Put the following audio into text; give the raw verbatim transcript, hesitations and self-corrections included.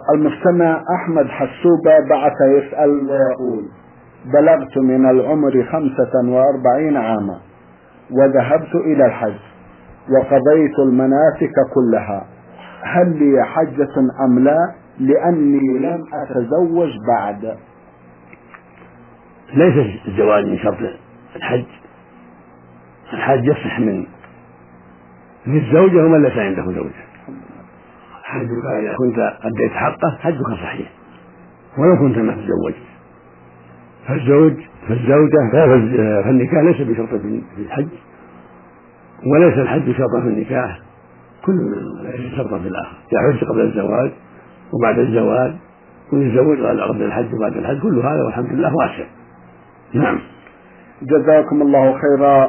المستمع أحمد حسوبة بعث يسأل ويقول: بلغت من العمر خمسة وأربعين عاما وذهبت إلى الحج وقضيت المناسك كلها، هل لي حجة أم لا؟ لأني لم أتزوج بعد. ليس الزواج من شرط الحج، الحج يصح من من الزوجة ومن ليس عنده زوجة. حجك إذا كنت أديت حقه حجك صحيح ولو كنت ما تزوجت. فالزوج فالزوجة فالنكاح ليس بشرط في الحج، وليس الحج شرطا في النكاح، كل ليس شرطا في الآخر. يحج قبل الزواج وبعد الزواج ويتزوج قبل الحج وبعد الحج، كل هذا والحمد لله واسع. نعم. جزاكم الله خيرا